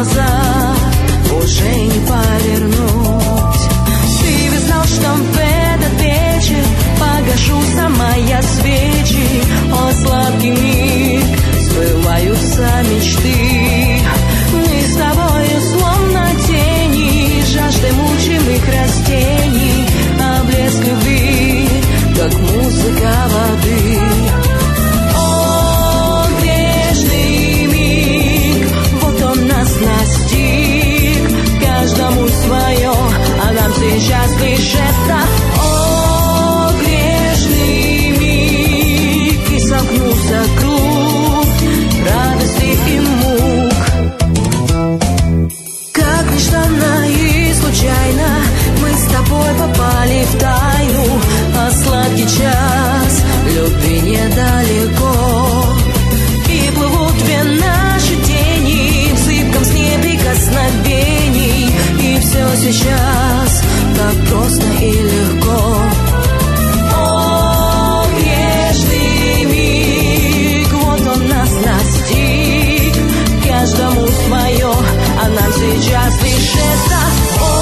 назад уже не повернуть. Ты ведь знал, что в этот вечер погашу сама я свечи. О, сладкий миг, сбываются мечты. Мы с тобою словно тени, жаждой мучимых растений, а блеск любви, как музыка воды. О, грешный миг, вот он нас настиг. Каждому свое, а нам сейчас лишь это. О, грешный миг, и сомкнулся круг радости и мук. Как нежданно и случайно мы с тобой попали в тайну, а сладкий час любви недалеко. И плывут две наши тени в зыбком сне прикосновений, и все сейчас так просто и легко. О, грешный миг, вот он нас настиг. Каждому свое, а нам сейчас лишь это.